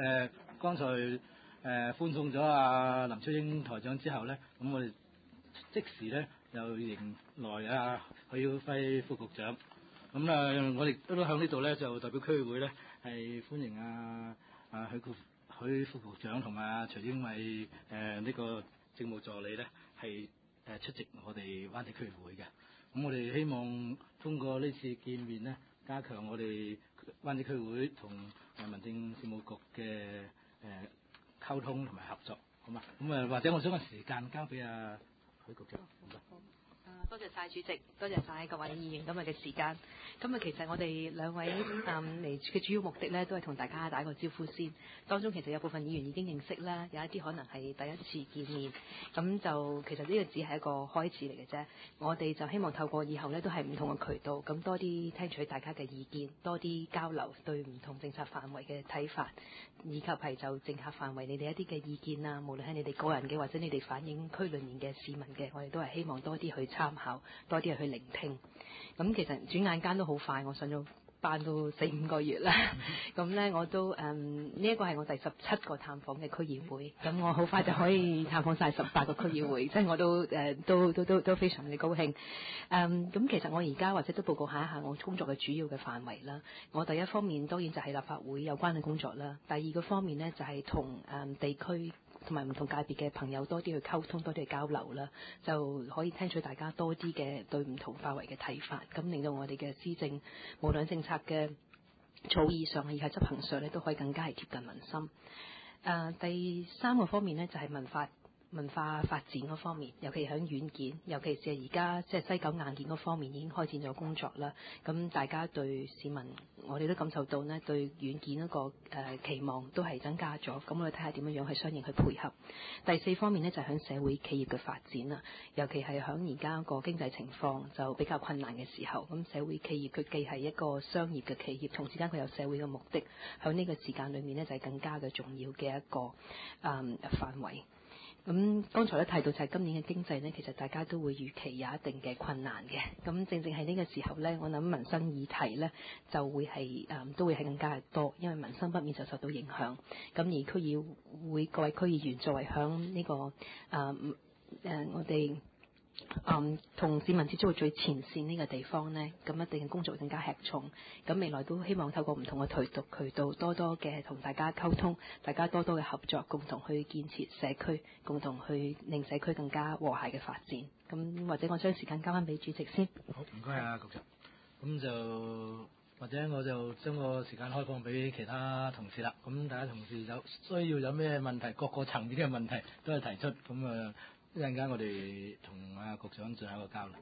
剛才歡送咗林超英台長之後咧，咁我哋即時咧又迎來許耀輝副局長。咁我哋都響呢度咧，就代表區議會咧係歡迎許副局長同埋徐英偉呢個政務助理咧係出席我哋灣仔區議會嘅。咁我哋希望通過呢次見面咧，加強我哋灣仔區議會同民政事務局嘅溝通同埋合作，好嘛？咁或者我將個時間交俾許局長。 多謝晒主席，多謝晒各位議員今日嘅時間。今日其實我哋兩位嚟嘅主要目的呢，都係同大家打個招呼先。當中其實有部分議員已經認識啦，有一啲可能係第一次見面。咁就其實呢個只係一個開始嚟嘅啫。我哋就希望透過以後呢，都係唔同嘅渠道，咁多啲聽取大家嘅意見，多啲交流對唔同政策範圍嘅睇法，以及係就政策範圍你哋一啲嘅意見啊，無論係你哋個人嘅或者你哋反映區裏面嘅市民嘅，我哋都係希望多啲去參考，多啲去聆聽。咁其實轉眼間都好快，我上咗班都4-5個月啦。咁呢，我都呢一個係我第17個探訪嘅區議會，咁我好快就可以探訪晒18個區議會，即係我都非常嘅高興。咁其實我而家或者都報告一下我工作嘅主要嘅範圍啦。我第一方面當然就係立法會有關嘅工作啦，第二個方面呢，就係同地區同埋唔同界別嘅朋友多啲去溝通，多啲去交流啦，就可以聽取大家多啲嘅對唔同範圍嘅睇法，咁令到我哋嘅施政無論政策嘅草擬上而係執行上咧，都可以更加係貼近民心。第三個方面呢，就係文化發展嗰方面，尤其喺軟件，尤其是而家即係西九硬件嗰方面已經開展咗工作啦。咁大家對市民，我哋都感受到呢對軟件嗰個期望都係增加咗。咁我哋睇下點樣去相應去配合。第四方面呢，就係喺社會企業嘅發展啦，尤其係喺而家個經濟情況就比較困難嘅時候，咁社會企業佢既係一個商業嘅企業，同時間佢有社會嘅目的，喺呢個時間裏面呢，就係更加嘅重要嘅一個範圍。咁剛才都提到就係今年嘅經濟呢，其實大家都會預期有一定嘅困難嘅。咁正正係呢個時候呢，我諗民生議題呢就會係都會係更加多，因為民生不免就受到影響。咁而區議會各位區議員作為響呢個我哋同市民接觸嘅最前線呢個地方呢，咁一定嘅工作更加吃重。咁未來都希望透過唔同嘅渠道，多多嘅同大家溝通，大家多多嘅合作，共同去建設社區，共同去令社區更加和諧嘅發展。咁或者我將時間交翻俾主席先。 好，唔該局長。咁就或者我就將個時間開放俾其他同事啦。咁大家同事有需要有咩問題，各個層面嘅問題都係提出。咁一陣間我哋同局長進行一個交流。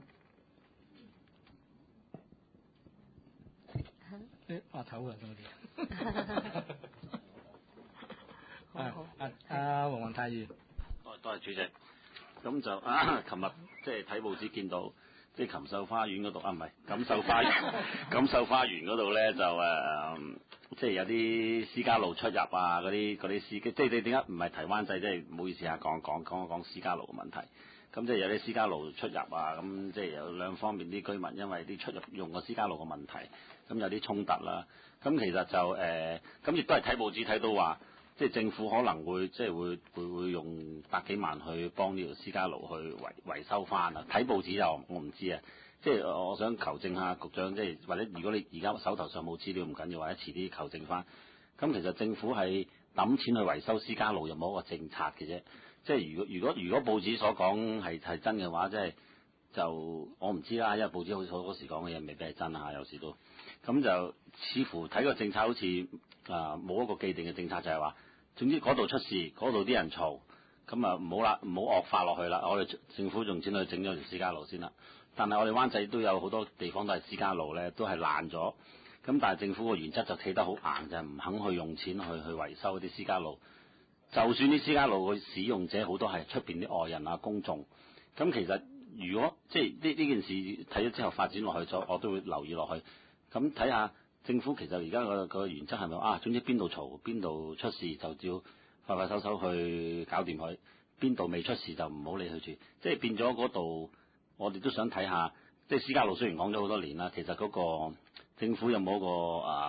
話頭啊，多啲。 好。 黃宏泰議員。 多謝主席。咁就琴日即係睇報紙見到，即係禽獸花園嗰度唔係錦繡花園嗰度咧就即係有啲私家路出入啊，嗰啲司機，即係你點解唔係提灣仔？即係唔好意思講私家路嘅問題。咁即係有啲私家路出入啊，咁即係有兩方面啲居民因為啲出入用個私家路嘅問題，咁有啲衝突啦。咁其實就咁亦都係睇報紙睇到話，即係政府可能會即係會用百幾萬去幫呢條私家路去維修翻啊。睇報紙就我唔知啊。即係我想求證下局長，即係或者如果你而家手頭上冇資料唔緊要，或者遲啲求證翻。咁其實政府係揼錢去維修私家路，有冇一個政策嘅啫？即係如果報紙所講係真嘅話，即係就我唔知啦，因為報紙好似好多時講嘅嘢未必係真嚇，有時都咁就似乎睇個政策好似冇一個既定嘅政策，就係話總之嗰度出事，嗰度啲人嘈，咁啊唔好啦，唔好惡化落去啦。我哋政府用錢去整咗條私家路先啦。但係我哋灣仔都有好多地方都係私家路咧，都係爛咗。咁但係政府個原則就企得好硬，就係唔肯去用錢去維修啲私家路。就算啲私家路嘅使用者好多係出邊啲外人啊、公眾，咁其實如果即係呢件事睇咗之後發展落去，我都會留意落去。咁睇下政府其實而家個原則係咪總之邊度嘈邊度出事就照快手去搞掂佢，邊度未出事就唔好理佢住。即係變咗嗰度，我哋都想睇下，即係私家路雖然講咗好多年啦，其實嗰個政府有冇一個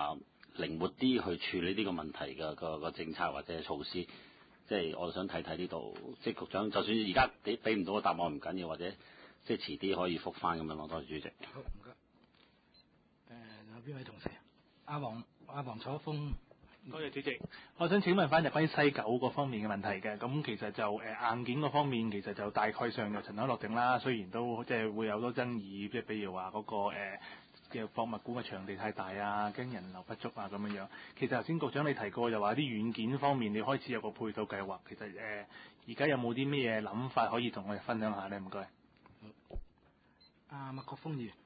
靈活啲去處理呢個問題嘅個政策或者措施，即係我想睇睇呢度，即係局長，就算而家你俾唔到個答案唔緊要，或者即係遲啲可以覆翻咁樣咯。多謝主席。 好，唔該。有邊位同事？阿黃楚風。 多謝主席，我想請問翻就關於西九嗰方面嘅問題嘅，咁其實就硬件嗰方面其實就大概上就塵埃落定啦，雖然都即係會有好多爭議，即係比如話嗰個嘅博物館嘅場地太大啊，驚人流不足啊咁樣樣。其實頭先局長你提過就話啲軟件方面你開始有個配套計劃，其實而家有冇啲咩嘢諗法可以同我哋分享下咧？唔該。 麥國鋒議員。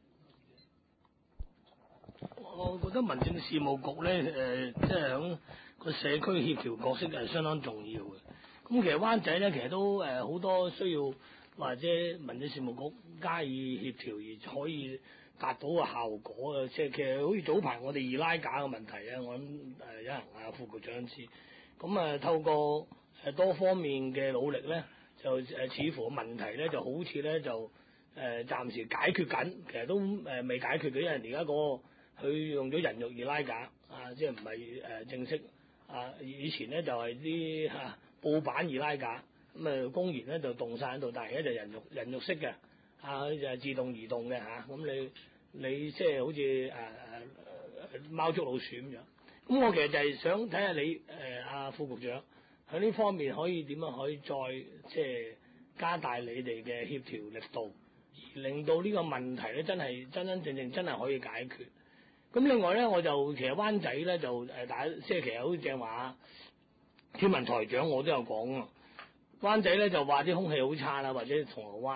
我覺得民政事務局咧，即係響個社區協調角色係相當重要嘅。咁其實灣仔咧，其實都好多需要或者民政事務局加以協調而可以達到個效果嘅。即係其實好似早排我哋易拉架嘅問題啊，我諗有人副局長知。咁透過多方面嘅努力咧，就似乎問題咧就好似咧就暫時解決緊，其實都未解決嘅，因為而家佢用咗人肉易拉架即係唔係正式以前咧就係啲布板易拉架，咁公然咧就動晒喺度，但係而家就人肉式嘅就係自動移動嘅咁你即係好似貓捉老鼠咁樣。咁我其實就係想睇下你副局長喺呢方面可以點樣可以再即係加大你哋嘅協調力度，而令到呢個問題咧真正真係可以解決。咁另外咧，我就其實灣仔咧就大家即係其實好似正話天文台長我都有講啊，灣仔咧就話啲空氣好差啦，或者銅鑼灣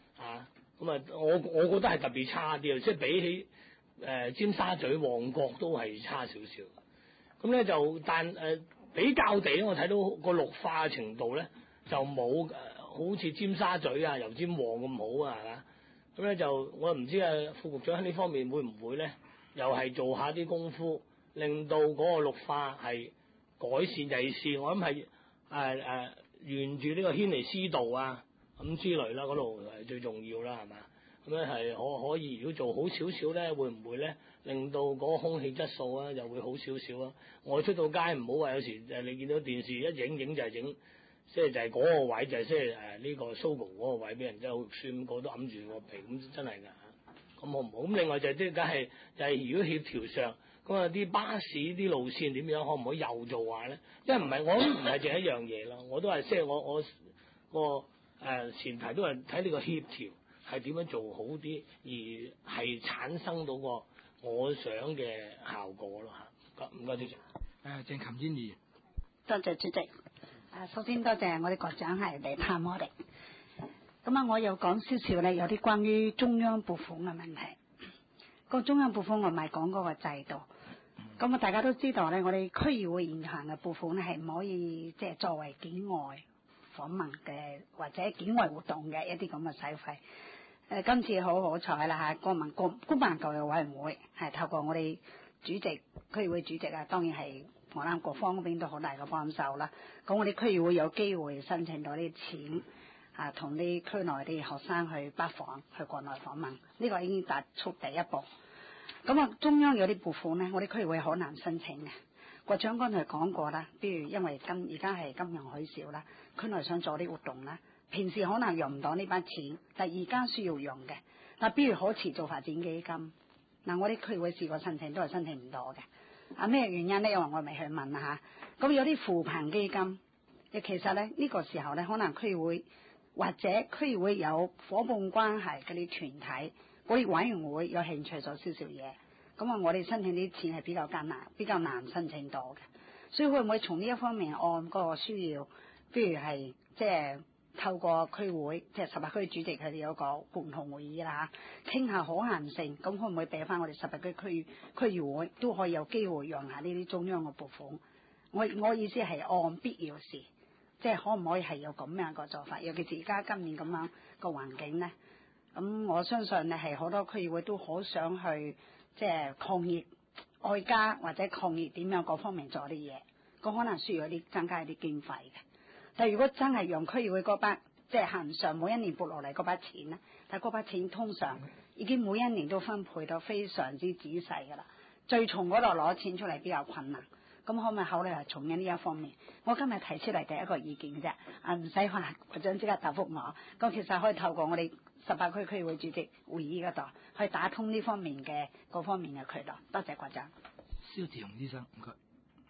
我覺得係特別差啲啊，即係比起尖沙咀旺角都係差少少。咁咧就但比較地我睇到個綠化嘅程度咧就冇好似尖沙咀油尖旺咁好啊，係嘛？咁咧就我唔知副局長喺呢方面會唔會咧？又係做下啲功夫，令到嗰個綠化係改善，尤其是我諗係沿住呢個軒尼詩道咁之類啦，嗰度係最重要啦，係嘛？咁咧係可以，如果做好少少咧，會唔會咧令到嗰個空氣質素又會好少少啊？我出到街唔好話有時你見到電視一影就係影，即係就係嗰個位就係即係呢個 Sogo 嗰個位俾人真係好酸，個都揞住個鼻，咁真係㗎。咁好唔好？咁另外就係梗係就係如果協調上咁啲巴士啲路線點樣，可唔可以又做下咧？因為唔係我唔係淨係一樣嘢咯，我都係即係我個前提都係睇呢個協調係點樣做好啲，而係產生到個我想嘅效果咯嚇。唔該主席。 鄭琴堅議員。 多謝主席。首先多謝我哋局長係嚟探我哋。咁我又講少少咧，有啲關於中央撥款嘅問題。個中央撥款我唔係講嗰個制度。咁大家都知道咧，我哋區議會現行嘅撥款咧係唔可以即係作為境外訪問嘅或者境外活動嘅一啲咁嘅使費。今次好彩啦公辦教育委員會係透過我哋主席區議會主席當然係我諗各方嗰邊都好大嘅幫手啦。咁我哋區議會有機會申請到啲錢。同啲區內啲學生去北訪，去國內訪問，呢個已經踏出第一步。咁中央有啲撥款咧，我哋區議會好難申請嘅。局長剛才講過啦，比如因為而家係金融海嘯啦，區內想做啲活動啦，平時可能用唔到呢筆錢，但而家需要用嘅。嗱，比如可持續發展基金，我哋區議會試過申請，都係申請唔到嘅。咩原因咧？因為我未去問啦嚇。咁有啲扶貧基金，其實咧呢個時候咧，可能區議會。或者區議會有夥伴關係嗰啲團體，嗰啲委員會有興趣做少少嘢，咁我哋申請啲錢係比較難申請到嘅，所以會唔會從呢一方面按嗰個需要，譬如係即係透過區會，即係18區主席佢哋有個共同會議啦嚇，傾下可行性，咁會唔會俾翻我哋18區區議會都可以有機會用下呢啲中央嘅撥款？我意思係按必要時。即係可唔可以係有咁樣個做法？尤其是而家今年咁樣個環境咧，咁我相信咧係好多區議會都好想去即係抗疫外加或者抗疫點樣各方面做啲嘢，咁可能需要增加一啲經費嘅。但係如果真係用區議會嗰筆即係恆常每一年撥落嚟嗰筆錢咧，但係嗰筆錢通常已經每一年都分配到非常之仔細㗎啦。 最從嗰度攞錢出嚟比較困難。咁可唔可以考慮係從緊呢一方面？我今日提出嚟第一個意見嘅啫，唔使話局長即刻答覆我。咁其實可以透過我哋18區區議會主席會議嗰度，去打通呢方面嘅各方面嘅渠道。多謝局長。 蕭志雄醫生，唔該。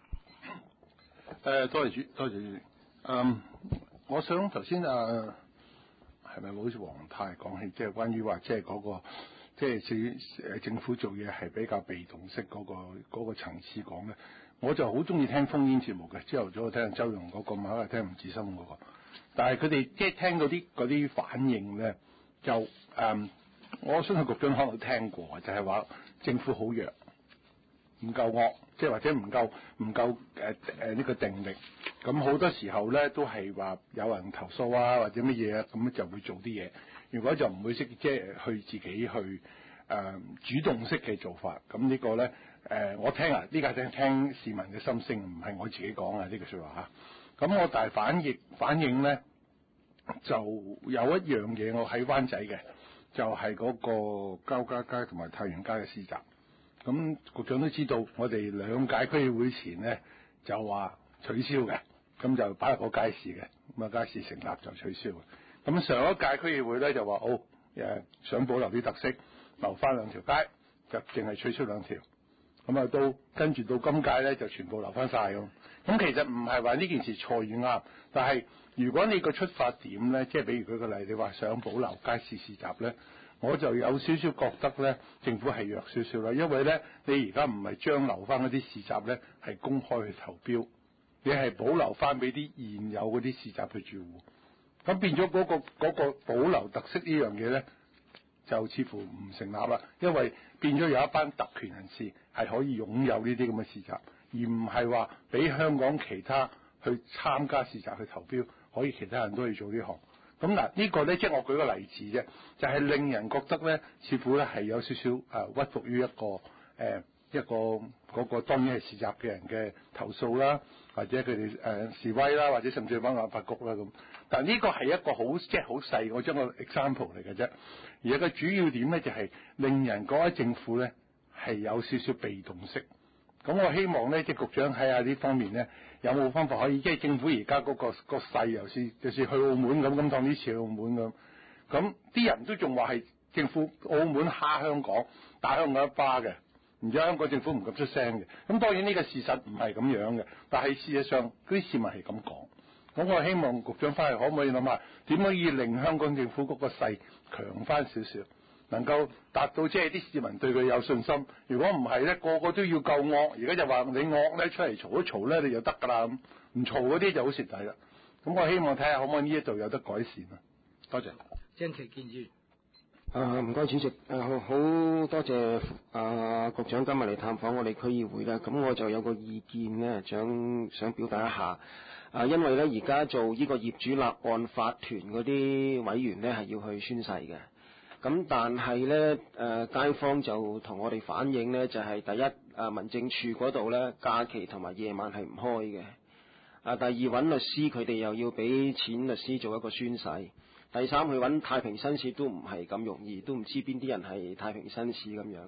多謝主席。我想頭先係咪好似黃太講起，即係關於話即係嗰個即係政府做嘢係比較被動式嗰個層次講咧，我就好中意聽烽煙節目嘅。朝頭早我聽周融嗰個，晚黑聽吳志森嗰個。但係佢哋即係聽嗰啲反應咧，就我相信局長可能聽過，就係話政府好弱，唔夠惡，即係或者唔夠呢個定力。咁好多時候咧都係話有人投訴啊或者乜嘢啊，咁就會做啲嘢。如果就唔會識即係去自己去主動式嘅做法，咁呢個咧我聽啊呢個聽市民嘅心聲，唔係我自己講啊呢句説話嚇。咁我但係反應咧就有一樣嘢，我喺灣仔嘅就係嗰個交加街同埋太原街嘅市集。咁局長都知道，我哋2屆區議會前咧就話取消嘅。咁就擺入個街市嘅，咁啊街市成立就取消嘅。咁上一屆區議會咧就話想保留啲特色，留翻2條街，就淨係取消2條。咁啊到跟住到今屆咧就全部留翻晒咁。咁其實唔係話呢件事錯與啱，但係如果你個出發點咧，即係比如舉個例，你話想保留街市市集咧，我就有少少覺得咧政府係弱少少啦，因為咧你而家唔係將留翻嗰啲市集咧係公開去投標。你係保留翻俾啲現有嗰啲市集嘅住戶，咁變咗嗰個保留特色呢樣嘢咧，就似乎唔成立啦。因為變咗有一班特權人士係可以擁有呢啲咁嘅市集，而唔係話俾香港其他去參加市集去投標，可以其他人都去做呢行。咁嗱呢個咧，即係我舉個例子啫，就係令人覺得咧，似乎咧係有少少屈服於一個嗰個當然係市集嘅人嘅投訴啦，或者佢哋示威啦，或者甚至揾立法局啦咁。但呢個係一個好即係好細，我將個 example 嚟嘅啫。而個主要點咧就係令人覺得政府咧係有少少被動式。咁我希望咧，即係局長睇下呢方面咧，有冇方法可以即係政府而家嗰個勢，尤其是去澳門咁當呢次去澳門咁啲人都仲話係政府澳門蝦香港，打香港一巴嘅。而家香港政府唔敢出聲嘅，咁當然呢個事實唔係咁樣嘅，但係事實上嗰啲市民係咁講。咁我希望局長翻嚟可唔可以諗下點可以令香港政府嗰個勢強翻少少，能夠達到即係啲市民對佢有信心。如果唔係咧，個個都要夠惡，而家就話你惡咧出嚟嘈一嘈咧，你就得㗎啦咁，唔嘈嗰啲就好蝕底啦。咁我希望睇下可唔可以呢一度有得改善啊？多謝。 張其建議。 唔該主席，好多謝局長今日嚟探訪我哋區議會啦。咁我就有個意見咧，想表達一下。因為咧而家做呢個業主立案法團嗰啲委員咧係要去宣誓嘅。咁但係咧街坊就同我哋反映咧，就係第一民政處嗰度咧假期同埋夜晚係唔開嘅。第二揾律師，佢哋又要俾錢律師做一個宣誓。第三，去揾太平紳士都唔係咁容易，都唔知邊啲人係太平紳士咁樣。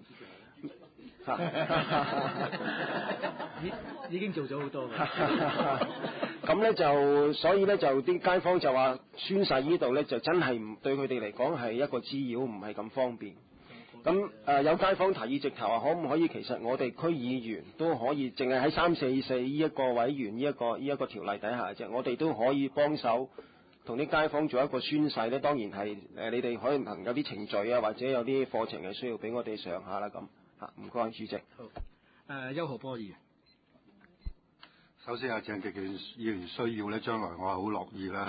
已經做咗好多㗎。 咁咧就，所以咧就啲街坊就話宣誓呢度咧就真係唔對佢哋嚟講係一個滋擾，唔係咁方便。咁有街坊提議直頭話，可唔可以其實我哋區議員都可以，淨係喺344呢一個委員呢一個條例底下啫，我哋都可以幫手。同啲街坊做一個宣誓咧，當然係你哋可能有啲程序啊，或者有啲課程係需要俾我哋上下啦咁嚇。唔該，主席。 好。邱浩波議員。 首先鄭傑議員需要咧，將來我係好樂意啦，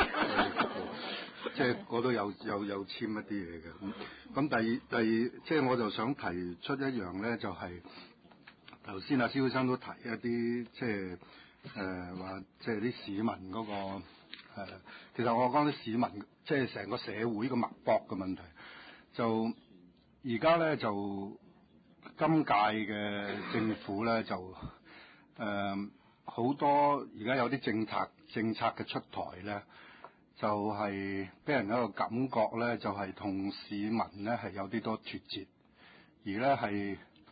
即係我都有簽一啲嘢嘅。咁第二，即係我就想提出一樣咧，就係頭先蕭先生都提一啲，即係話即係啲市民嗰個。其實我講啲市民，即係成個社會嘅脈搏嘅問題，就而家咧就今屆嘅政府咧就好多而家有啲政策嘅出台咧，就係俾人一個感覺咧，就係同市民咧係有啲多脫節，而咧係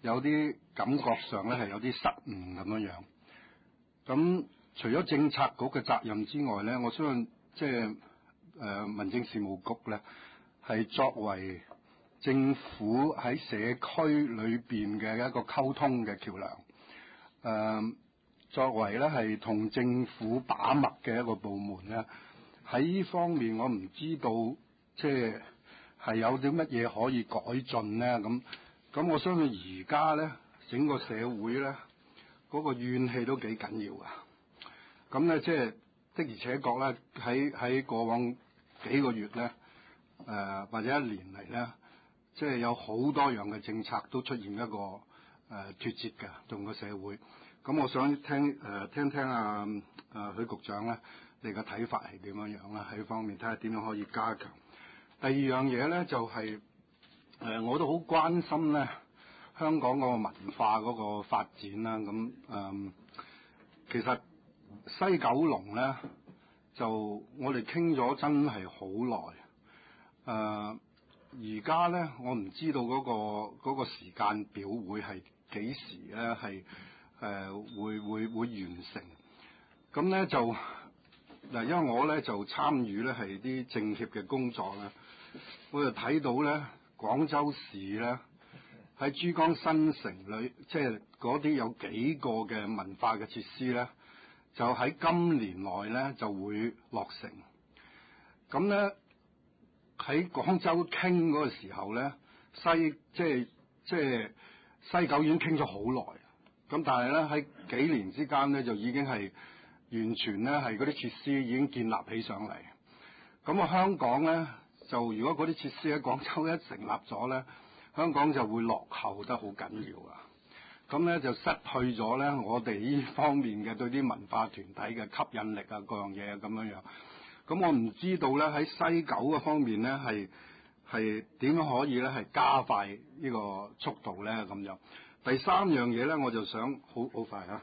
有啲感覺上咧係有啲失誤咁樣樣。咁除咗政策局嘅責任之外咧，我相信即係民政事務局咧係作為政府喺社區裏邊嘅一個溝通嘅橋梁，作為咧係同政府把脈嘅一個部門咧，喺呢方面我唔知道即係有啲乜嘢可以改進咧。咁我相信而家咧整個社會咧嗰個怨氣都幾緊要啊。咁咧即係的而且確咧喺過往幾個月咧或者一年嚟咧，即係有好多樣嘅政策都出現一個脫節嘅同個社會。咁我想聽許局長咧，你嘅睇法係點樣樣啦？喺方面睇下點樣可以加強。第二樣嘢咧就係我都好關心咧香港嗰個文化嗰個發展啦。咁其實西九龍咧就我哋傾咗真係好耐。而家咧我唔知道嗰個時間表會係幾時咧係會完成。咁咧就嗱，因為我咧就參與咧係啲政協嘅工作咧，我就睇到咧廣州市咧喺珠江新城裏，即係嗰啲有幾個嘅文化嘅設施咧，就喺今年內咧就會落成。咁咧喺廣州傾嗰個時候咧，即係西九已經傾咗好耐。咁但係咧喺幾年之間咧就已經係完全咧係嗰啲設施已經建立起上嚟。咁啊香港咧就如果嗰啲設施喺廣州一成立咗咧，香港就會落後得好緊要啊。咁咧就失去咗咧我哋呢方面嘅對啲文化團體嘅吸引力啊，各樣嘢啊咁樣樣。咁我唔知道咧喺西九嘅方面咧係點樣可以咧係加快呢個速度咧咁樣。第三樣嘢咧，我就想好快啊，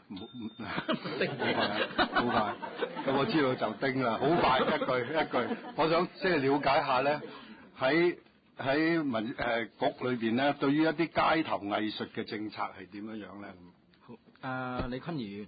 好快，咁我知道就叮啦，好快一句，我想即係了解下咧，喺局裏邊咧，對於一啲街頭藝術嘅政策係點樣樣咧？ 好，李坤儀。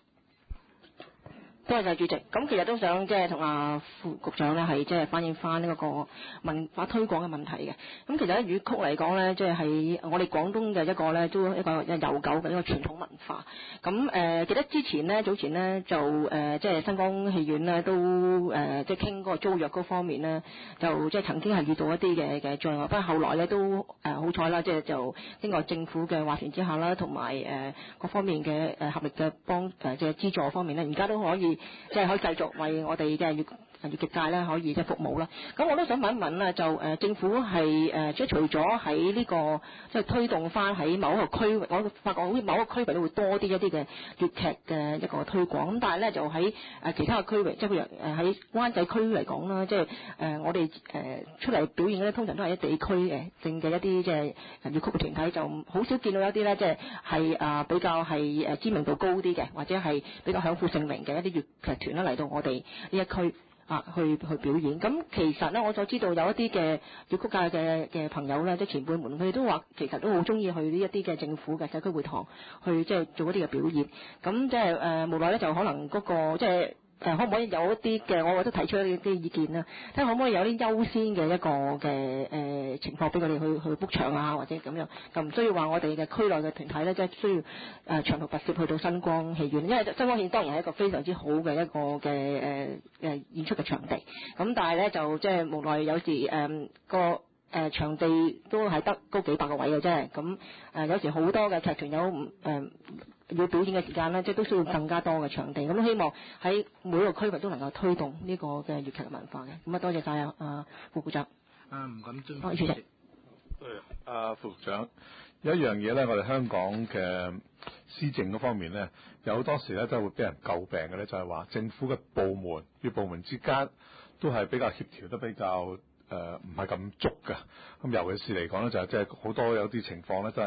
多謝主席。咁其實都想即係同副局長咧係即係反映翻呢個文化推廣嘅問題嘅。咁其實喺粵曲嚟講咧，即係喺我哋廣東嘅一個咧，都一個悠久嘅一個傳統文化。咁記得早前咧就即係新光戲院咧都即係傾嗰個租約嗰方面咧，就即係曾經係遇到一啲嘅障礙，不過後來咧都好彩啦，即係就經過政府嘅斡旋之下啦，同埋各方面嘅合力嘅即係資助方面咧，而家都可以。即係可以繼續為我哋嘅粵劇界咧可以即係服務啦。咁我都想問一問啦，就政府係即係除咗喺呢個即係推動翻喺某一個區域，我發覺好似某一個區域都會多啲一啲嘅粵劇嘅一個推廣。咁但係咧就喺其他嘅區域，即係譬如喺灣仔區嚟講啦，即係我哋出嚟表演咧，通常都係一地區嘅正嘅一啲即係粵曲嘅團體，就好少見到一啲咧即係比較係知名度高啲嘅，或者係比較享負盛名嘅一啲粵劇團啦嚟到我哋呢一區。去表演。咁其實咧，我所知道有一啲嘅粵曲界嘅朋友咧，即係前輩們，佢哋都話其實都好中意去呢一啲嘅政府嘅社區會堂去即係做一啲嘅表演。咁即係無奈咧，就可能嗰個即係可唔可以有一啲嘅，我覺得提出一啲意見啦，睇下可唔可以有啲優先嘅一個嘅情況俾佢哋去 book 場啊，或者咁樣，就唔需要話我哋嘅區內嘅團體咧，即係需要長途跋涉去到新光戲院，因為新光戲院當然係一個非常之好嘅一個嘅演出嘅場地，咁但係咧就即係無奈有時場地都係得嗰幾百個位嘅啫，咁有時好多嘅劇團有要表演嘅時間咧，即係都需要更加多嘅場地，咁都希望喺每一個區域都能夠推動呢個嘅粵劇嘅文化嘅。咁多謝晒副局長。 唔敢遵。 主席。 副局長，有一樣嘢咧，我哋香港嘅施政嗰方面咧，有好多時咧都會俾人詬病嘅咧，就係話政府嘅部門與部門之間都係比較協調得比較唔係咁足㗎。咁尤其是嚟講咧，就係即係好多有啲情況咧，都係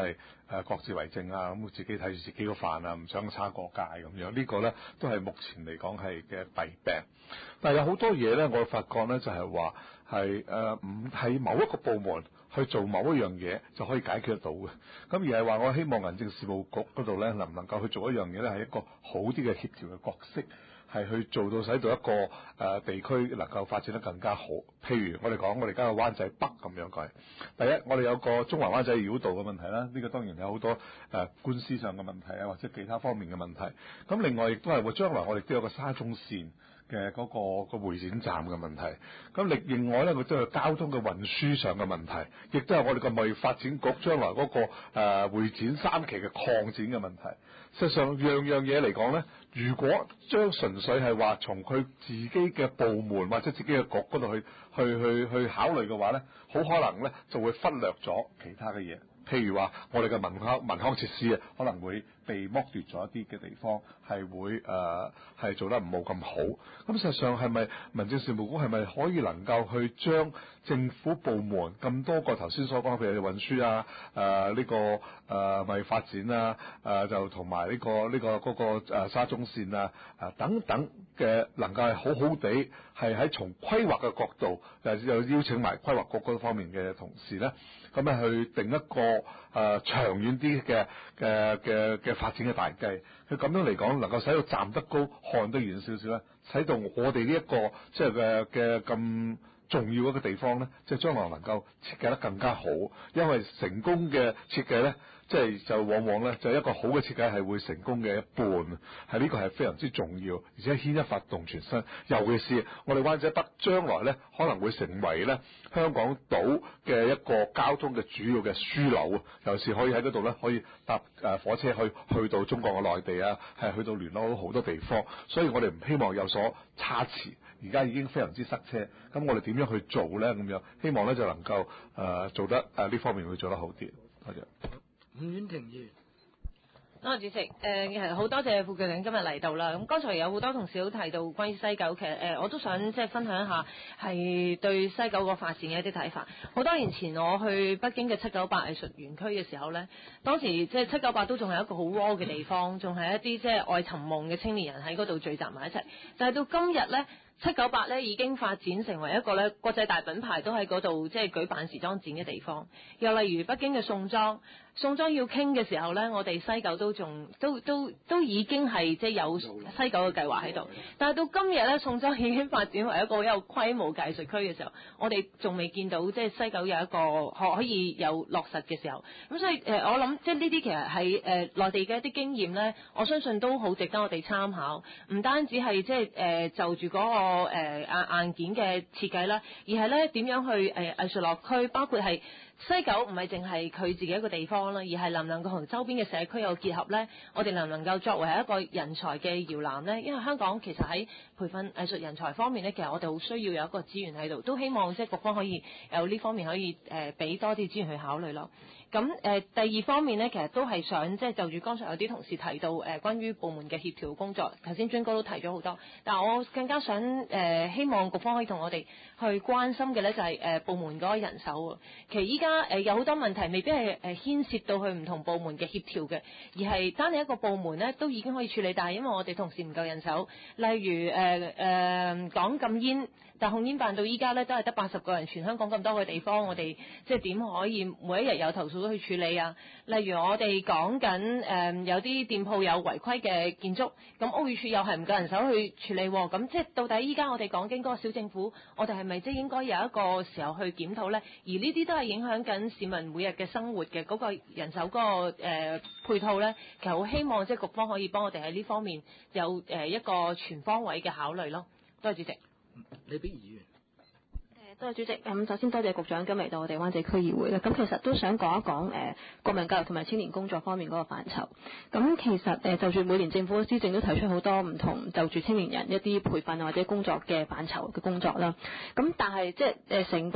各自為政啊，咁自己睇住自己個飯啊，唔想差過界咁樣，呢個咧都係目前嚟講係嘅弊病。但係有好多嘢咧，我發覺咧就係話係唔係某一個部門去做某一樣嘢就可以解決得到嘅。咁而係話我希望民政事務局嗰度咧能唔能夠去做一樣嘢咧，係一個好啲嘅協調嘅角色。係去做到使到一個地區能夠發展得更加好。譬如我哋講，我哋而家個灣仔北咁樣講。第一，我哋有個中環灣仔繞道嘅問題啦，呢個當然有好多官司上嘅問題啊，或者其他方面嘅問題。咁另外亦都係會將來我哋都有個沙中線嘅嗰個會展站嘅問題。咁另外咧，佢都有交通嘅運輸上嘅問題，亦都係我哋嘅貿易發展局將來嗰個會展3期嘅擴展嘅問題。實際上樣樣嘢嚟講咧，如果將純粹係話從佢自己嘅部門或者自己嘅局嗰度去考慮嘅話咧，好可能咧就會忽略咗其他嘅嘢。譬如話我哋嘅民康設施啊，可能會被剝奪咗一啲嘅地方，係會係做得唔冇咁好。咁實際上係咪民政事務局係咪可以能夠去將政府部門咁多個頭先所講，譬如運輸啊、呢個貿易發展啊、就同埋呢個沙中線啊、等等嘅能夠係好好地係喺從規劃嘅角度，又邀請埋規劃局嗰方面嘅同事咧，咁咧去定一個長遠啲嘅發展嘅大計。佢咁樣嚟講，能夠使到站得高看得遠少少咧，使到我哋呢一個即係嘅咁重要一個地方咧，即係將來能夠設計得更加好。因為成功嘅設計咧，即係就往往咧就一個好嘅設計係會成功嘅一半，係呢個係非常之重要，而且牽一發動全身。尤其是我哋灣仔北將來咧可能會成為咧香港島嘅一個交通嘅主要嘅樞紐啊，尤其是可以喺嗰度咧可以搭火車去到中國嘅內地啊，係去到聯絡到好多地方，所以我哋唔希望有所差池。而家已經非常之塞車，咁我哋點樣去做咧？咁樣希望咧就能夠做得呢方面會做得好啲。多謝。 伍婉婷議員。 主席，其實好多謝副局長今日嚟到啦。咁剛才有好多同事都提到關於西九，其實我都想即係分享一下係對西九個發展嘅一啲睇法。好多年前我去北京嘅798藝術園區嘅時候咧，當時即係798都仲係一個好 raw 嘅地方，仲係一啲即係愛尋夢嘅青年人喺嗰度聚集埋一齊。但係到今日咧，798咧已經發展成為一個咧國際大品牌都喺嗰度即係舉辦時裝展嘅地方。又例如北京嘅宋莊要傾嘅時候咧，我哋西九都已經係即係有西九嘅計劃喺度。但係到今日咧，宋莊已經發展為一個有規模嘅藝術區嘅時候，我哋仲未見到即係西九有一個可以有落實嘅時候。咁所以我諗即係呢啲其實係內地嘅一啲經驗咧，我相信都好值得我哋參考。唔單止係即係就住嗰個硬件嘅設計啦，而係咧點樣去藝術落區，包括係西九唔係淨係佢自己一個地方啦，而係能唔能夠同周邊嘅社區有結合咧？我哋能唔能夠作為一個人才嘅搖籃咧？因為香港其實喺培訓藝術人才方面咧，其實我哋好需要有一個資源喺度，都希望即係局方可以有呢方面可以俾多啲資源去考慮咯。咁第二方面咧，其實都係想即係就住剛才有啲同事提到關於部門嘅協調工作，頭先尊哥都提咗好多，但係我更加想希望局方可以同我哋去關心嘅咧就係部門嗰個人手。其實依家有好多問題未必係牽涉到去唔同部門嘅協調嘅，而係單你一個部門咧都已經可以處理，但係因為我哋同事唔夠人手，例如講禁煙。但控煙辦到依家咧都係得80個人，全香港咁多個地方，我哋即係點可以每一日有投訴都去處理啊？例如我哋講緊有啲店鋪有違規嘅建築，咁屋宇署又係唔夠人手去處理喎。咁即係到底依家我哋講緊嗰個小政府，我哋係咪即係應該有一個時候去檢討咧？而呢啲都係影響緊市民每日嘅生活嘅嗰個人手嗰個配套咧。其實好希望即係局方可以幫我哋喺呢方面有一個全方位嘅考慮咯。多謝主席。 李碧儀議員。 多謝主席。首先多謝局長今日嚟到我哋灣仔區議會啦。咁其實都想講一講國民教育同埋青年工作方面嗰個範疇。咁其實就住每年政府施政都提出好多唔同就住青年人一啲培訓或者工作嘅範疇嘅工作啦。咁但係即係成個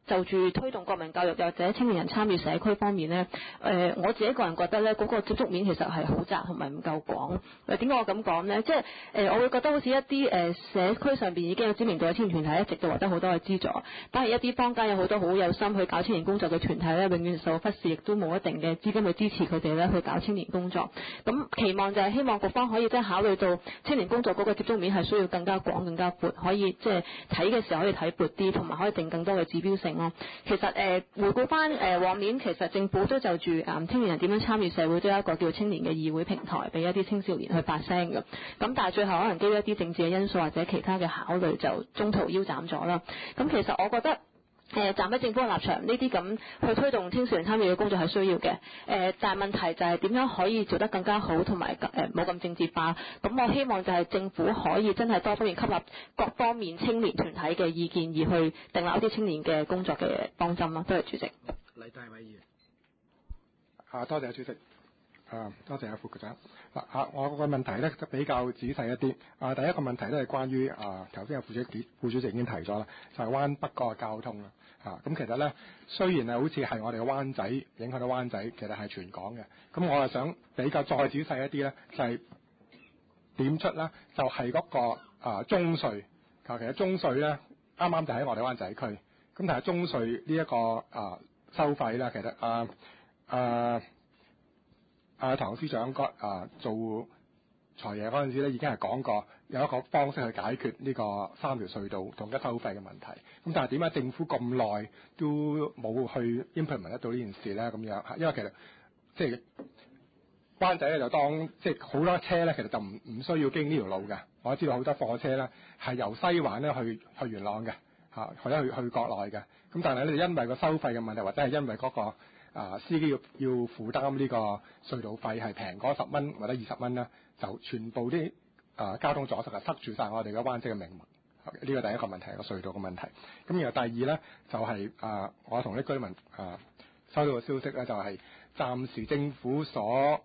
就住推動國民教育或者青年人參與社區方面咧，我自己個人覺得咧，嗰個接觸面其實係好窄同埋唔夠廣。點解我咁講咧？即係我會覺得好似一啲社區上邊已經有知名度嘅青年團體，一直都獲得好多嘅資助，但係一啲坊間有好多好有心去搞青年工作嘅團體咧，永遠受忽視，亦都冇一定嘅資金去支持佢哋咧去搞青年工作。咁期望就係希望局方可以即係考慮到青年工作嗰個接觸面係需要更加廣、更加闊，可以即係睇嘅時候可以睇闊啲，同埋可以定更多嘅指標性咯。其實回顧翻往年，其實政府都就住青年人點樣參與社會，都有一個叫青年嘅議會平台，俾一啲青少年去發聲嘅。咁但係最後可能基於一啲政治嘅因素或者其他嘅考慮，就中途腰斬咗啦。咁其實我覺得站喺政府嘅立場，呢啲咁去推動青少年參與嘅工作係需要嘅。但係問題就係點樣可以做得更加好，同埋冇咁政治化。咁我希望就係政府可以真係多方面吸納各方面青年團體嘅意見，而去訂立一啲青年嘅工作嘅方針咯。多謝主席。 黎大偉議員。 多謝主席。多謝副局長。我個問題咧就比較仔細一啲。第一個問題咧係關於頭先有副主席已經提咗啦，就係灣北嗰個交通啦。咁其實咧雖然係好似係我哋嘅灣仔影響到灣仔，其實係全港嘅。咁我係想比較再仔細一啲咧，就係點出咧，就係嗰個中隧。其實中隧咧啱啱就喺我哋灣仔區。咁但係中隧呢一個收費咧，其實唐司長做財爺嗰陣時咧，已經係講過有一個方式去解決呢個3條隧道同一收費嘅問題。咁但係點解政府咁耐都冇去 implement 得到呢件事咧？咁樣因為其實即係灣仔咧就當即係好多車咧，其實就唔需要經呢條路嘅。我知道好多貨車咧係由西環咧去元朗嘅或者去國內嘅。咁但係咧因為個收費嘅問題，或者係因為嗰個司機要負擔呢個隧道費係平嗰10蚊或者20蚊啦，就全部啲交通阻塞係塞住晒我哋嘅灣仔嘅命脈。呢個第一個問題係個隧道嘅問題。咁然後第二咧就係我同啲居民收到個消息咧，就係暫時政府所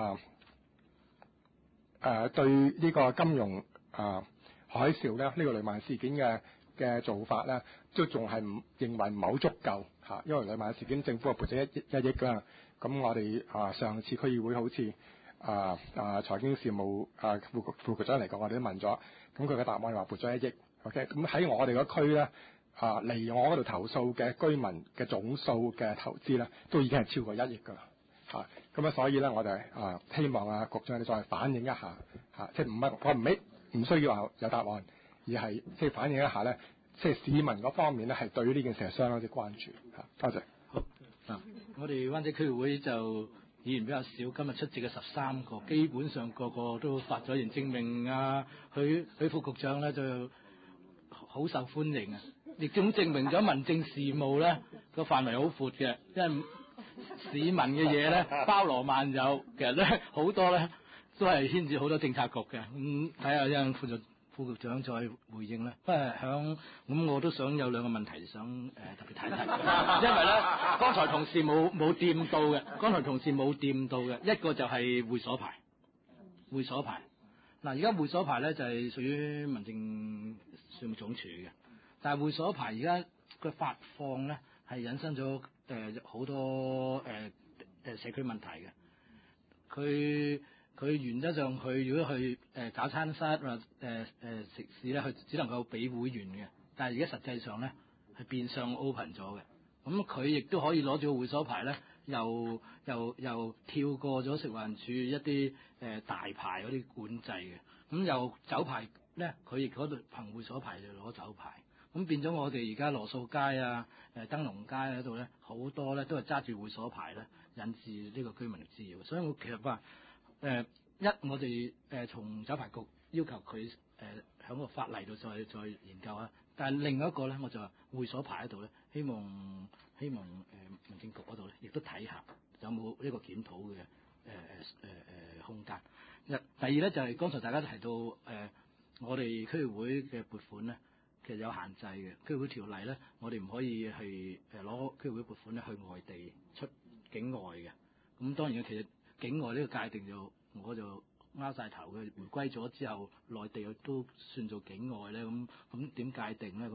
對呢個金融海嘯咧，呢個雷曼事件嘅做法咧，都仲係認為唔係好足夠。因為雷曼事件政府係撥咗一億㗎，咁我哋上次區議會好似財經事務副局長嚟講，我哋都問咗，咁佢嘅答案話撥咗1億。OK， 咁喺我哋個區咧嚟我嗰度投訴嘅居民嘅總數嘅投資咧，都已經係超過1億㗎啦。咁所以咧我哋希望局長你再反映一下即係我唔需要話有答案，而係即係反映一下咧。即係市民嗰方面咧，係對於呢件事係相當之關注。多謝。 好我哋灣仔區議會就議員比較少，今日出席嘅13個，基本上個個都發咗言，證明許副局長咧就好受歡迎啊！亦都證明咗民政事務咧個範圍好闊嘅，因為市民嘅嘢咧包羅萬有，其實咧好多咧都係牽涉好多政策局嘅。睇下一陣副局長再回應啦。不過咁我都想有兩個問題想特別提一提，因為咧剛才同事冇掂到嘅，一個就係會所牌。嗱，而家會所牌咧就係屬於民政事務總署嘅，但係會所牌而家嘅發放咧係引申咗好多社區問題嘅。佢原則上佢如果去搞餐室或食肆咧，佢只能夠俾會員嘅。但係而家實際上咧係變相 open 咗嘅。咁佢亦都可以攞住個會所牌咧，又跳過咗食環署一啲大牌嗰啲管制嘅。咁又酒牌咧，佢亦嗰度憑會所牌就攞酒牌。咁變咗我哋而家羅素街燈籠街嗰度咧，好多咧都係揸住會所牌咧，引致呢個居民嘅滋擾。所以我其實話我哋從酒牌局要求佢喺個法例度再研究啊。但係另一個咧，我就話會所牌嗰度咧，希望民政局嗰度咧，亦都睇下有冇呢個檢討嘅空間。第二咧就係剛才大家都提到我哋區議會嘅撥款咧，其實有限制嘅。區議會條例咧，我哋唔可以去攞區議會撥款咧去外地出境外嘅。咁當然其實境外呢個界定我就拗晒頭嘅。回歸咗之後，內地都算做境外咧，咁點界定咧？咁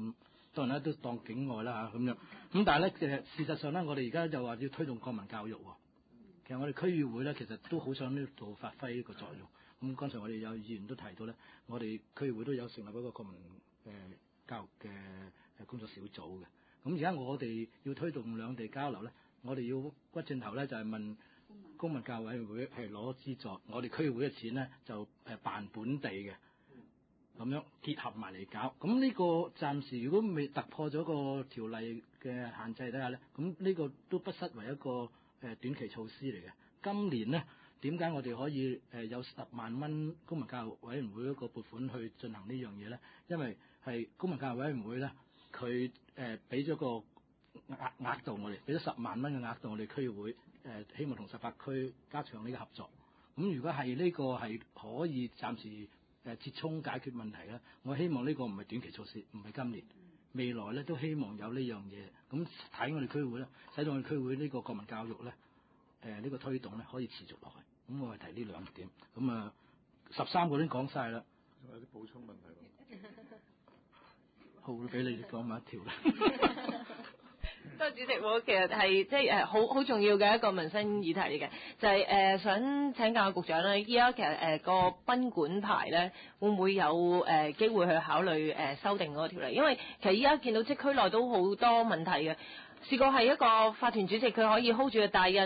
當然啦都當境外啦嚇咁樣。咁但係咧事實上咧，我哋而家就話要推動國民教育喎。其實我哋區議會咧，其實都好想呢度發揮呢個作用。咁剛才我哋有議員都提到咧，我哋區議會都有成立一個國民教育嘅工作小組嘅。咁而家我哋要推動兩地交流咧，我哋要骨正頭咧就係問公民教育委員會係攞資助，我哋區議會嘅錢咧就辦本地嘅，咁樣結合埋嚟搞。咁呢個暫時如果未突破咗個條例嘅限制底下咧，咁呢個都不失為一個短期措施嚟嘅。今年咧，點解我哋可以有10萬蚊公民教育委員會一個撥款去進行呢樣嘢咧？因為係公民教育委員會咧，佢俾咗個額度我哋，俾咗10萬蚊嘅額度我哋區議會希望同18區加強呢個合作。咁如果係呢個係可以暫時折衷解決問題咧，我希望呢個唔係短期措施，唔係今年，未來咧都希望有呢樣嘢。咁睇我哋區會咧，使到我哋區會呢個國民教育咧，呢個推動咧可以持續落去。咁我係提呢兩點。咁13個都講晒啦。 仲有啲補充問題喎。 好，俾你講埋一條啦。 多謝主席，我其實係即係好重要嘅一個民生議題嚟嘅，就係想請教局長咧，依家其實個賓館牌咧，會唔會有機會去考慮修訂嗰個條例？因為其實依家見到即係區內都好多問題嘅。試過係一個法團主席，佢可以 hold 住個大印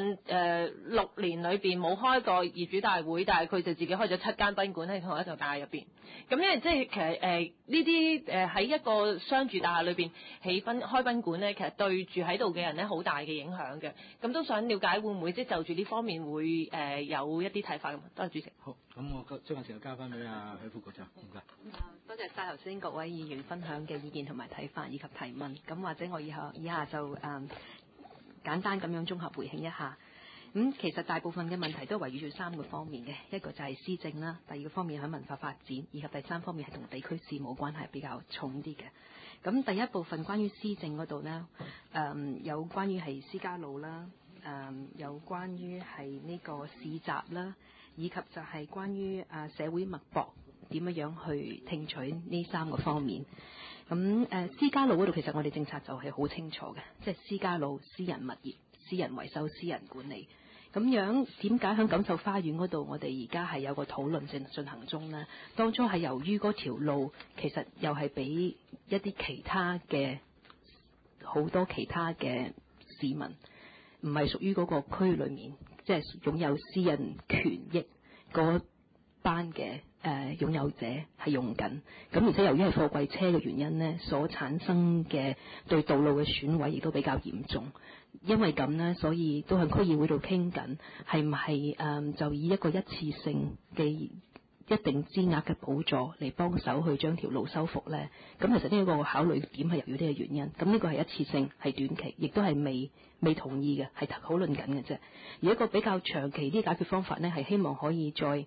，6年裏邊冇開過業主大會，但係佢就自己開咗7間賓館喺同一座大廈入邊。咁因為即係其實呢啲喺一個商住大廈裏邊開賓館咧，其實對住喺度嘅人咧好大嘅影響嘅。咁都想了解會唔會即係就住呢方面會有一啲睇法咁？多謝主席。 好，咁我將個時間交翻俾許副局長，唔該。 多謝晒頭先各位議員分享嘅意見同埋睇法以及提問。咁或者我以下就簡單咁樣綜合回應一下。其實大部分嘅問題都圍繞住3個方面嘅，一個就係施政啦，第2個方面喺文化發展，以及第3方面係同地區事務關係比較重啲嘅。咁第一部分關於施政嗰度呢，有關於係私家路啦，有關於係呢個市集啦，以及就係關於社會脈搏點樣去聽取呢3個方面。咁私家路嗰度其實我哋政策就係好清楚嘅，即係私家路、私人物業、私人維修、私人管理。咁樣點解喺錦繡花園嗰度我哋而家係有個討論正進行中呢？當初係由於嗰條路其實又係俾一啲其他嘅好多其他嘅市民唔係屬於嗰個區裏面，即係擁有私人權益嗰班嘅擁有者係用緊，咁而且由於係貨櫃車嘅原因呢，所產生嘅對道路嘅損毀亦都比較嚴重。因為咁呢，所以都喺區議會度傾緊，係唔係就以一個一次性嘅一定資額嘅補助嚟幫手去將條路修復呢？咁其實呢一個考慮點係由於呢個原因。咁呢個係一次性，係短期，亦都係未同意嘅，係討論緊嘅啫。而一個比較長期啲解決方法呢，係希望可以再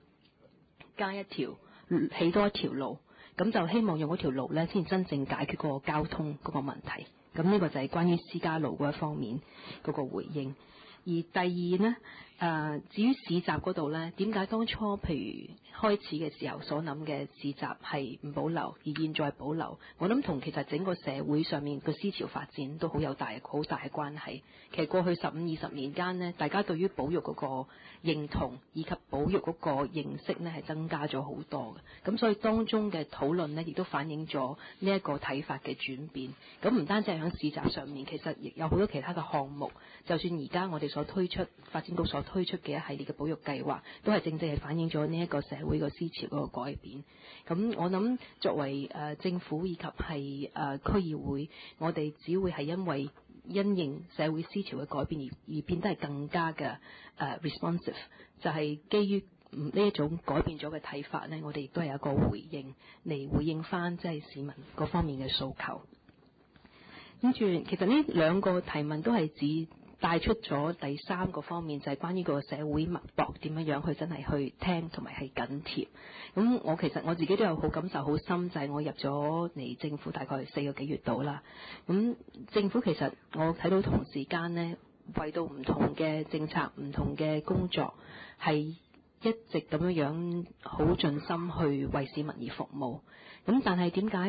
起多一條路，咁就希望用嗰條路呢先真正解決嗰個交通嗰個問題。咁呢個就係關於私家路嗰一方面嗰個回應。而第2呢，至於市集嗰度呢，點解當初譬如開始嘅時候所諗嘅市集係唔保留，而現在保留？我諗同其實整個社會上面個思潮發展都好大嘅關係。其實過去15-20年間呢，大家對於保育嗰個認同以及保育嗰個認識呢係增加咗好多嘅。咁所以當中嘅討論呢，亦都反映咗呢一個睇法嘅轉變。咁唔單止係喺市集上面，其實亦有好多其他嘅項目。就算而家我哋所推出發展局所推出嘅一系列嘅保育計劃，都係正正係反映咗呢一個社會個思潮嗰個改變。咁我諗作為政府以及係區議會，我哋只會係因應社會思潮嘅改變而變得係更加嘅responsive， 就係基於呢一種改變咗嘅睇法呢，我哋亦都係有一個回應嚟回應翻即係市民嗰方面嘅訴求。跟住其實呢2個提問都係指帶出咗第3個方面，就係關於個社會脈搏點樣去真係去聽同埋係緊貼。咁其實我自己都有好感受好深，就係我入咗嚟政府大概4個幾月度啦。咁政府其實我睇到同時間呢，為到唔同嘅政策、唔同嘅工作，係一直咁樣好盡心去為市民而服務。咁但係點解譬如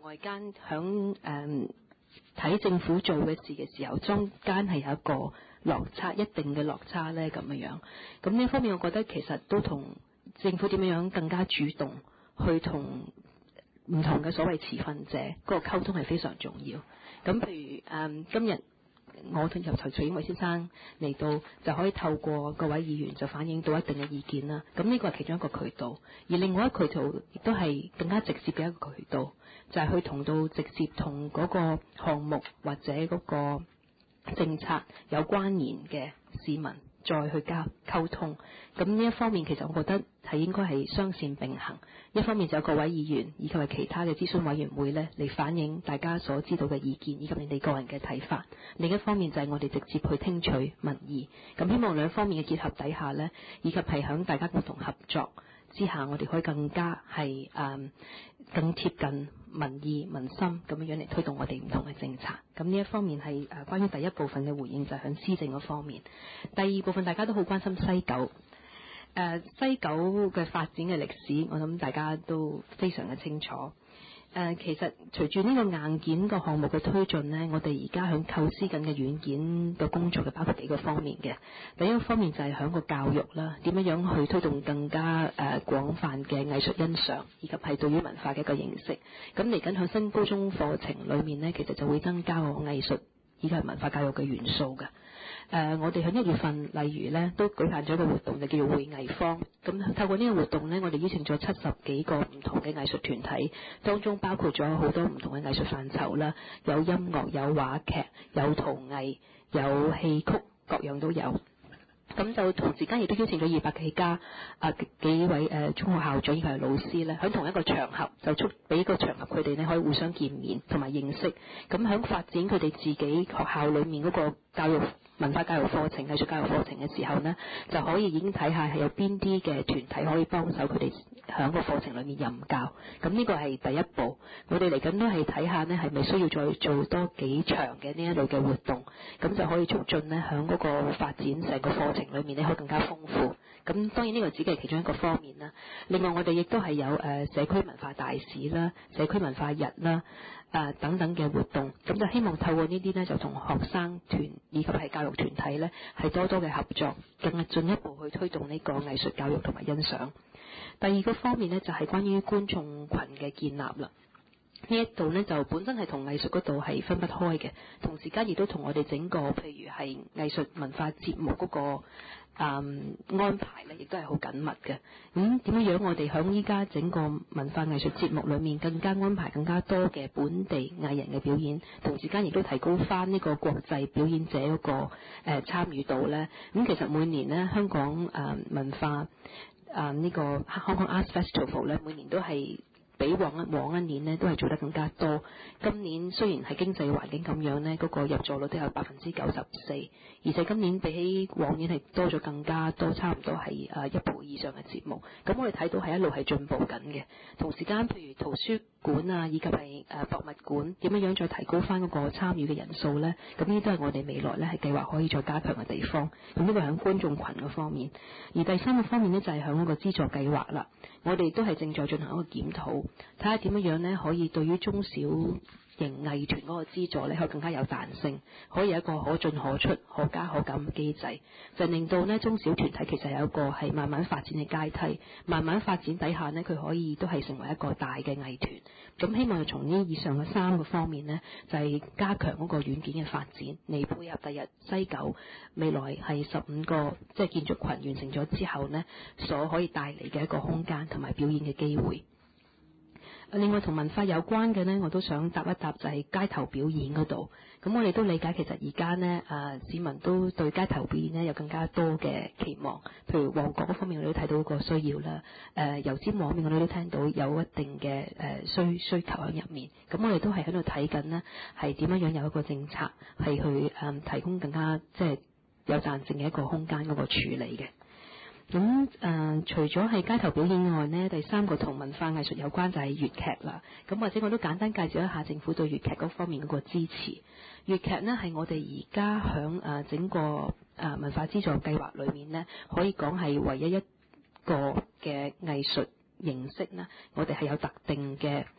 外間響睇政府做嘅事嘅時候，中間係有一個落差，一定嘅落差咧咁樣。咁呢一方面，我覺得其實都同政府點樣更加主動去同唔同嘅所謂持份者嗰個溝通係非常重要。咁譬如今日我同由徐英偉先生嚟到，就可以透過各位議員就反映到一定嘅意見啦。咁呢個係其中一個渠道，而另外一個渠道亦都係更加直接嘅一個渠道，就係去同到直接同嗰個項目或者嗰個政策有關聯嘅市民再去溝通。咁呢一方面其實我覺得係應該係雙線並行，一方面就有各位議員以及係其他嘅諮詢委員會呢嚟反映大家所知道嘅意見以及你哋個人嘅睇法，另一方面就係我哋直接去聽取民意。咁希望兩方面嘅結合底下呢，以及係響大家共同合作之下，我哋可以更加係更貼近民意民心咁樣嚟推動我哋唔同嘅政策。咁呢一方面係關於第一部分嘅回應，就係響施政嗰方面。第二部分大家都好關心西九。西九嘅發展嘅歷史，我諗大家都非常嘅清楚。其實隨住呢個硬件個項目嘅推進呢，我哋而家響構思緊嘅軟件嘅工作嘅包括幾個方面嘅。第一個方面就係響個教育啦，點樣去推動更加廣泛嘅藝術欣賞，以及係對於文化嘅一個認識。咁嚟緊響新高中課程裏面呢，其實就會增加個藝術以及文化教育嘅元素嘅。我哋喺1月份，例如咧都舉辦咗個活動，就叫做會藝坊。咁透過呢個活動咧，我哋邀請咗70幾個唔同嘅藝術團體，當中包括咗好多唔同嘅藝術範疇啦，有音樂、有話劇、有陶藝、有戲曲，各樣都有。咁就同時間亦都邀請咗200幾家幾位中學校長以及係老師咧，喺同一個場合就俾個場合佢哋咧可以互相見面同埋認識。咁喺發展佢哋自己學校裏面嗰個教育文化教育課程、藝術教育課程嘅時候呢，就可以已經睇下係有邊啲嘅團體可以幫手佢哋喺個課程裏面任教。咁呢個係第一步。我哋嚟緊都係睇下呢係咪需要再做多幾場嘅呢一類嘅活動，咁就可以促進呢喺嗰個發展成個課程裏面呢可以更加豐富。咁當然呢個只係其中一個方面啦。另外我哋亦都係有社區文化大使啦、社區文化日啦。等等嘅活動，咁就希望透過呢啲呢，就同學生團以及係教育團體呢，係多多嘅合作，更進一步去推動呢個藝術教育同埋欣賞。第二個方面呢，就係關於觀眾群嘅建立啦。呢一度呢，就本身係同藝術嗰度係分不開嘅，同時間亦都同我哋整個譬如係藝術文化節目嗰個安排咧，亦都係好緊密嘅。咁點樣我哋響依家整個文化藝術節目裏面更加安排更加多嘅本地藝人嘅表演，同時間亦都提高翻呢個國際表演者嗰個參與度咧。咁其實每年呢，香港文化呢個香港 Arts Festival 咧，每年都係比往一年呢都係做得更加多。今年雖然係經濟環境咁樣呢，嗰個入座率都有94%，而且今年比起往年係多咗更加多，差唔多係1倍以上嘅節目。咁我哋睇到係一路係進步緊嘅。同時間譬如圖書館啊，以及係博物館點樣再提高翻嗰個參與嘅人數呢？咁呢啲都係我哋未來呢係計劃可以再加強嘅地方。咁呢個係喺觀眾群嗰方面。而第三個方面呢，就係喺嗰個資助計劃啦。我哋都係正在進行一個檢討，睇下點樣呢可以對於中小型藝團嗰個資助呢，可以更加有彈性，可以有一個可進可出、可加可減嘅機制，就令到呢中小團體其實有一個係慢慢發展嘅階梯，慢慢發展底下呢，佢可以都係成為一個大嘅藝團。咁希望從呢以上嘅3個方面呢，就係加強嗰個軟件嘅發展，嚟配合第日西九未來係15個即係建築群完成咗之後呢，所可以帶嚟嘅一個空間同埋表演嘅機會。另外同文化有關嘅呢，我都想答一答，就係街頭表演嗰度。咁我哋都理解其實而家呢，市民都對街頭表演呢有更加多嘅期望。譬如旺角嗰方面，我哋都睇到個需要啦。油尖旺面我哋都聽到有一定嘅需求喺入面。咁我哋都係喺度睇緊呢，係點樣有一個政策係去提供更加即係有彈性嘅一個空間嗰個處理嘅。咁除咗係街頭表演外呢，第3個同文化藝術有關就係粵劇啦。咁或者我都簡單介紹一下政府對粵劇嗰方面嗰個支持。粵劇呢係我哋而家響整個文化資助計劃裏面呢，可以講係唯一一個嘅藝術形式呢，我哋係有特定嘅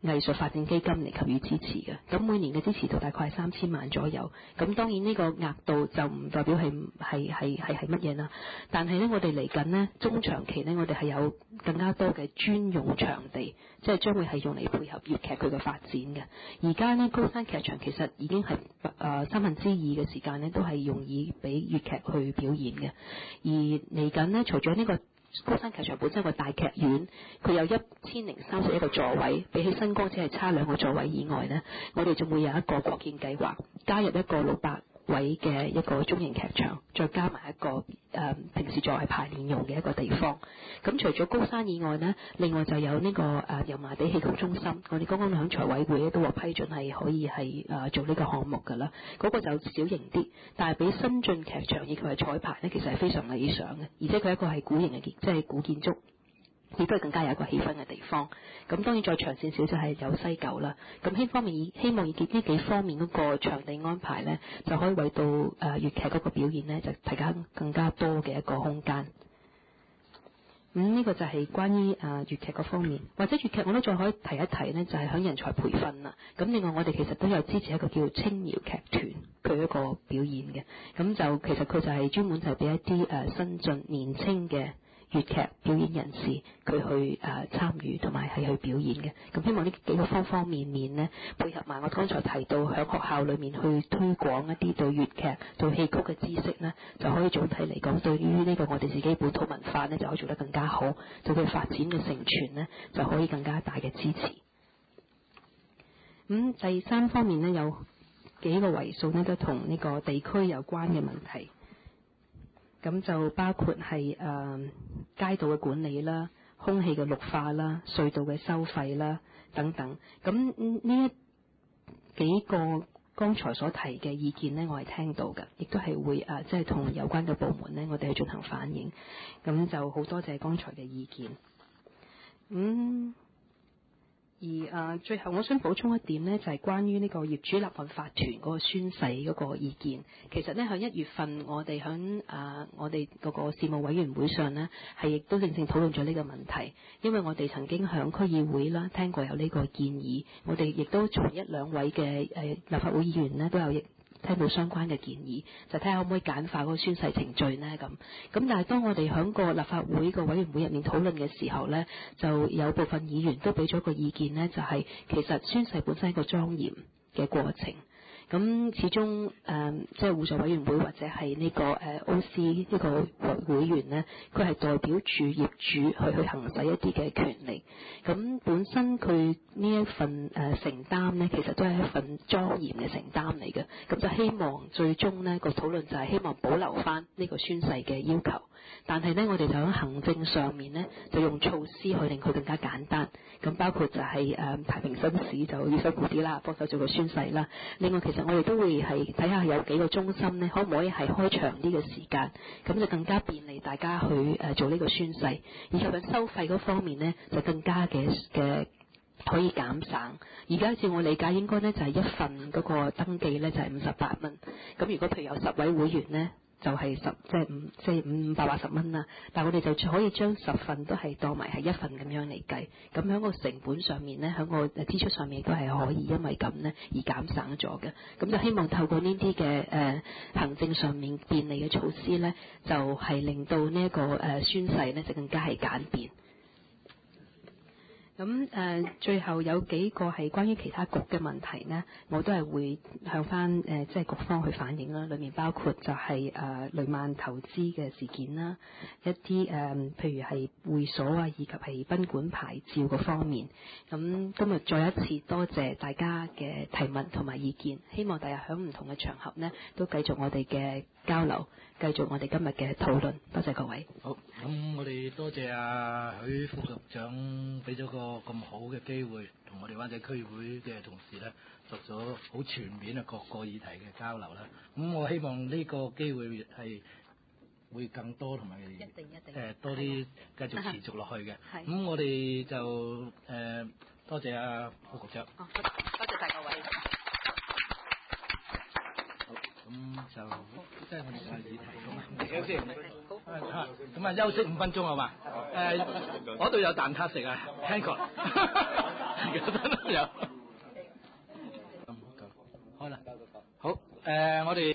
藝術發展基金嚟給予支持嘅。咁每年嘅支持度大概係3000萬左右。咁當然呢個額度就唔代表係乜嘢啦。但係呢，我哋嚟緊呢，中長期呢，我哋係有更加多嘅專用場地，即係將會係用嚟配合粵劇佢嘅發展嘅。而家呢，高山劇場其實已經係2/3嘅時間呢，都係用以俾粵劇去表演嘅。而嚟緊呢，除咗呢個高山劇場本身個大劇院，佢有1031個座位，比起新光只係差2個座位以外呢，我哋仲會有一個擴建計劃，加入一個600位嘅一個中型劇場，再加埋一個平時作為排練用嘅一個地方。咁除咗高山以外呢，另外就有呢個油麻地戲曲中心，我哋剛剛響財委會都話批准係可以係做呢個項目㗎啦。嗰個就小型啲，但係比新進劇場以及係彩排呢，其實係非常理想嘅，而且佢一個係古型嘅即係古建築。亦都係更加有一個氣氛嘅地方。咁當然再長線少少係有西九啦。咁希望以呢幾方面嗰個場地安排呢，就可以為到粵劇嗰個表現呢，就提供更加多嘅一個空間。呢個就係關於粵劇嗰方面，或者粵劇我都再可以提一提呢，就係響人才培訓啦。咁另外我哋其實都有支持一個叫青苗劇團佢一個表演嘅。咁就其實佢就係專門就係俾一啲新進年青嘅粵劇表演人士佢去參與同埋係去表演嘅。咁希望呢幾個方方面面呢，配合埋我剛才提到喺學校裏面去推廣一啲對粵劇對戲曲嘅知識呢，就可以總體嚟講對於呢個我哋自己本土文化呢，就可以做得更加好，對佢發展嘅承傳呢，就可以更加大嘅支持。第三方面呢，有幾個為數呢，都同呢個地區有關嘅問題。咁就包括係街道嘅管理啦、空氣嘅綠化啦、隧道嘅收費啦等等。咁呢幾個剛才所提嘅意見呢，我係聽到嘅，亦都係會即係同有關嘅部門呢，我哋去進行反映。咁就好多謝剛才嘅意見。而最後我想補充一點呢，就係關於呢個業主立案法團嗰個宣誓嗰個意見。其實呢，喺1月份我哋喺我哋嗰個事務委員會上呢，係亦都正正討論咗呢個問題。因為我哋曾經喺區議會啦聽過有呢個建議，我哋亦都從1-2位嘅立法會議員呢都有聽到相關嘅建議，就睇下可唔可以簡化嗰個宣誓程序呢咁。但係當我哋喺個立法會個委員會入面討論嘅時候呢，就有部分議員都俾咗個意見呢，就係其實宣誓本身係一個莊嚴嘅過程。咁始終即係互助委員會或者係呢個OC 呢個會員呢，佢係代表住業主去行使一啲嘅權利。咁本身佢呢一份承擔呢，其實都係一份莊嚴嘅承擔嚟嘅。咁就希望最終呢個討論就係希望保留翻呢個宣誓嘅要求。但係呢，我哋就喺行政上面呢，就用措施去令佢更加簡單。咁包括就係太平紳士就要辛苦啲啦，幫手做個宣誓啦。另外其實我哋都會係睇下有幾個中心呢，可唔可以係開長啲嘅時間，咁就更加便利大家去做呢個宣誓。以及喺收費嗰方面呢，就更加嘅可以減省。而家照我理解應該呢，就係一份嗰個登記呢，就係58蚊。咁如果譬如有10位會員呢，就係580蚊啦，但係我哋就可以將10份都係當埋係一份咁樣嚟計，咁喺個成本上面呢，喺個支出上面都係可以因為咁呢而減省咗嘅。咁就希望透過呢啲嘅行政上面便利嘅措施呢，就係令到呢一個宣誓呢就更加係簡便。咁最後有幾個係關於其他局嘅問題呢，我都係會向翻即係局方去反映啦。裡面包括就係雷曼投資嘅事件啦，一啲譬如係會所啊，以及係賓館牌照嗰方面。咁今日再一次多謝大家嘅提問同埋意見，希望第日喺唔同嘅場合呢，都繼續我哋嘅交流，繼續我哋今日嘅討論。多謝各位。 好，咁我哋多謝許副局長俾咗個咁好嘅機會，同我哋灣仔區議會嘅同事咧作咗好全面嘅各個議題嘅交流啦。咁我希望呢個機會係會更多同埋多啲繼續持續落去嘅。咁我哋就多謝副局長。 多謝晒各位。 咁就即係我哋嘅議題咁啊，咁休息5分鐘好嘛？嗰度有蛋撻食啊 ，Hancock 時間都有。開啦。好，我哋。